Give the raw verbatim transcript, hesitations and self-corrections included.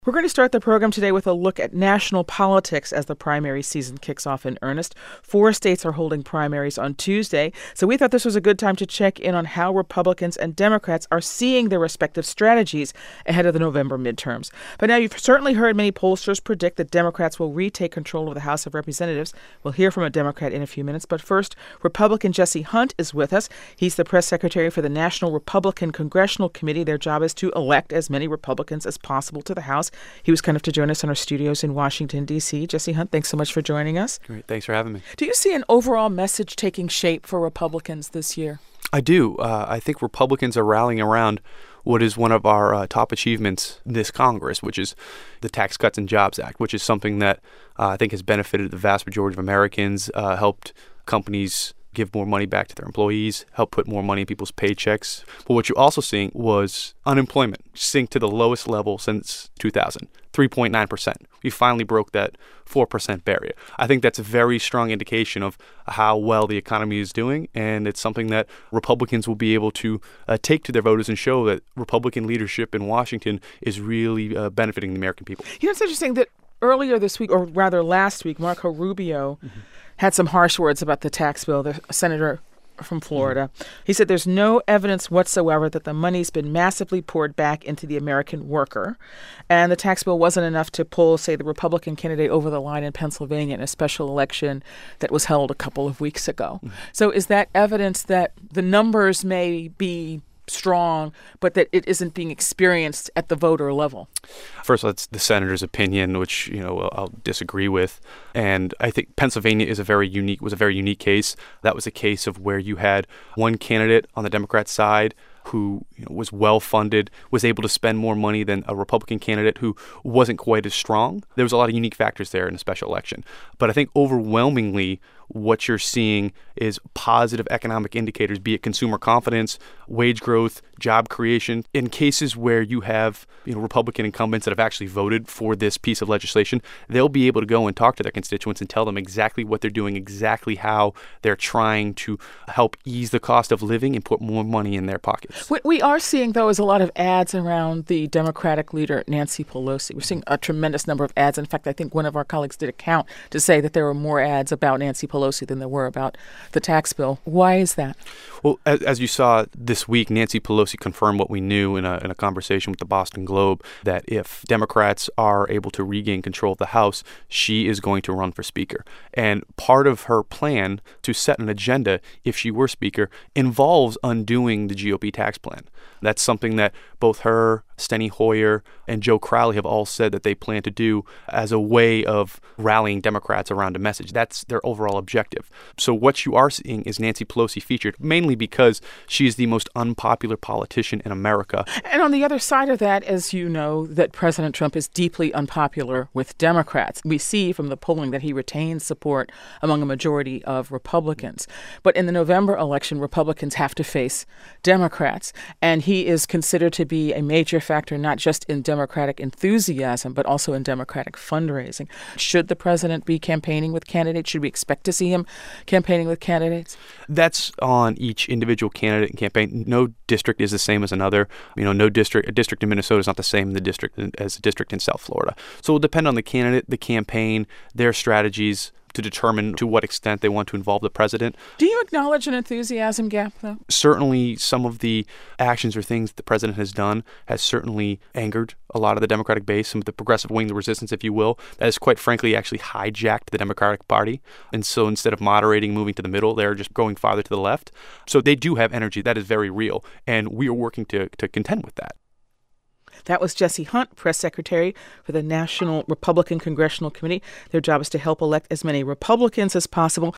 We're going to start the program today with a look at national politics as the primary season kicks off in earnest. Four states are holding primaries on Tuesday, so we thought this was a good time to check in on how Republicans and Democrats are seeing their respective strategies ahead of the November midterms. But now you've certainly heard many pollsters predict that Democrats will retake control of the House of Representatives. We'll hear from a Democrat in a few minutes, but first, Republican Jesse Hunt is with us. He's the press secretary for the National Republican Congressional Committee. Their job is to elect as many Republicans as possible to the House. He was kind enough to join us in our studios in Washington, D C. Jesse Hunt, thanks so much for joining us. Great. Thanks for having me. Do you see an overall message taking shape for Republicans this year? I do. Uh, I think Republicans are rallying around what is one of our uh, top achievements this Congress, which is the Tax Cuts and Jobs Act, which is something that uh, I think has benefited the vast majority of Americans, uh, helped companies give more money back to their employees, help put more money in people's paychecks. But what you're also seeing was unemployment sink to the lowest level since two thousand, three point nine percent. We finally broke that four percent barrier. I think that's a very strong indication of how well the economy is doing, and it's something that Republicans will be able to uh, take to their voters and show that Republican leadership in Washington is really uh, benefiting the American people. You know, it's interesting that earlier this week, or rather last week, Marco Rubio mm-hmm. had some harsh words about the tax bill, the senator from Florida. Mm-hmm. He said there's no evidence whatsoever that the money's been massively poured back into the American worker. And the tax bill wasn't enough to pull, say, the Republican candidate over the line in Pennsylvania in a special election that was held a couple of weeks ago. Mm-hmm. So is that evidence that the numbers may be strong, but that it isn't being experienced at the voter level? First, that's the senator's opinion, which, you know, I'll disagree with. And I think Pennsylvania is a very unique, was a very unique case. That was a case of where you had one candidate on the Democrat side who, you know, was well-funded, was able to spend more money than a Republican candidate who wasn't quite as strong. There was a lot of unique factors there in a special election. But I think overwhelmingly what you're seeing is positive economic indicators, be it consumer confidence, wage growth, job creation. In cases where you have, you know, Republican incumbents that have actually voted for this piece of legislation, they'll be able to go and talk to their constituents and tell them exactly what they're doing, exactly how they're trying to help ease the cost of living and put more money in their pockets. What we are seeing, though, is a lot of ads around the Democratic leader, Nancy Pelosi. We're seeing a tremendous number of ads. In fact, I think one of our colleagues did a count to say that there were more ads about Nancy Pelosi than there were about the tax bill. Why is that? Well, as, as you saw this week, Nancy Pelosi confirmed what we knew in a, in a conversation with the Boston Globe, that if Democrats are able to regain control of the House, she is going to run for Speaker. And part of her plan to set an agenda, if she were Speaker, involves undoing the G O P tax plan. That's something that both her, Steny Hoyer, and Joe Crowley have all said that they plan to do as a way of rallying Democrats around a message. That's their overall objective. So what you are seeing is Nancy Pelosi featured, mainly because she is the most unpopular politician in America. And on the other side of that, as you know, that President Trump is deeply unpopular with Democrats. We see from the polling that he retains support among a majority of Republicans. But in the November election, Republicans have to face Democrats. And he is considered to be a major factor, not just in Democratic enthusiasm, but also in Democratic fundraising. Should the president be campaigning with candidates? Should we expect to see him campaigning with candidates? That's on each individual candidate and campaign. No district is the same as another. You know, no district, a district in Minnesota is not the same in the district as a district in South Florida. So it will depend on the candidate, the campaign, their strategies to determine to what extent they want to involve the president. Do you acknowledge an enthusiasm gap, though? Certainly, some of the actions or things the president has done has certainly angered a lot of the Democratic base, some of the progressive wing, the resistance, if you will, that has quite frankly actually hijacked the Democratic Party. And so instead of moderating, moving to the middle, they're just going farther to the left. So they do have energy. That is very real. And we are working to, to contend with that. That was Jesse Hunt, press secretary for the National Republican Congressional Committee. Their job is to help elect as many Republicans as possible